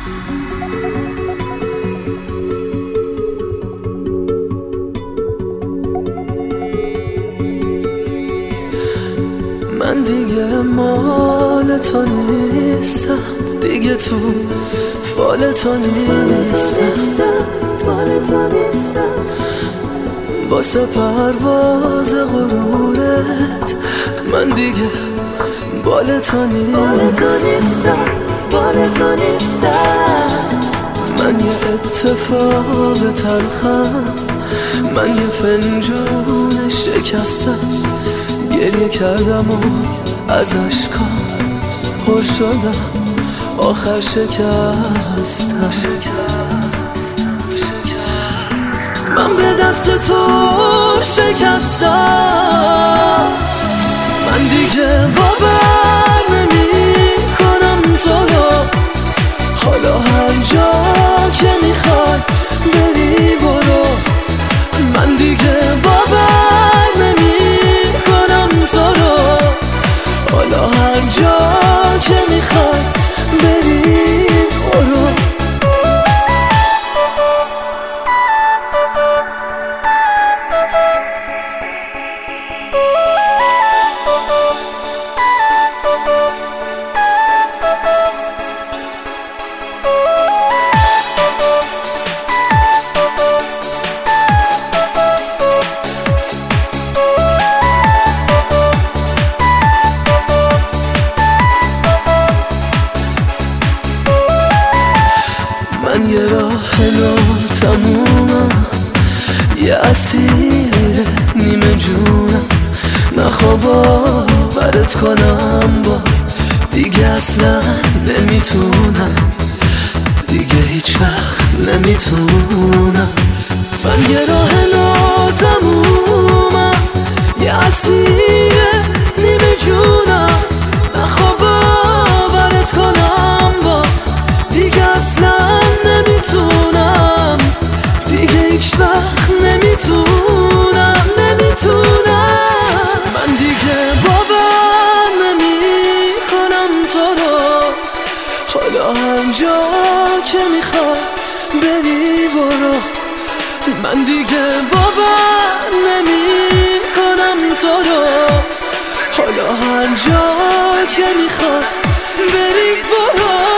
من دیگه مال تو نیستم، دیگه تو فال تو نیستم. واسه پرواز غرورت من دیگه بال تو نیستم. من یه اتفاق تلخم، من یه فنجون شکستم، گریه کردم و از اشکام پر شدم، آخر شکستم. من به دست تو شکستم، من دیگه باور نمی کنم تو رو. حالا هر جا که میخوای بری برو، من دیگه باور نمی کنم تو رو. حالا هر جا که میخوای بری برو. من یه راه تمومم، یه اسیر نیمه جونم. نخوا باورت کنم باز دیگه اصلا نمیتونم، دیگه هیچ وقت نمیتونم. من یه راه تمومم، یه اسیر نیمه جونم. نخوا باورت کنم باز دیگه اصلا نمیتونم، دیگه هیچ وقت نمیتونم. من دیگه باور نمی کنم تو رو. حالا هر جا که میخوای بری برو، من دیگه باور نمی کنم تو رو. حالا هر جا که میخوای بری برو.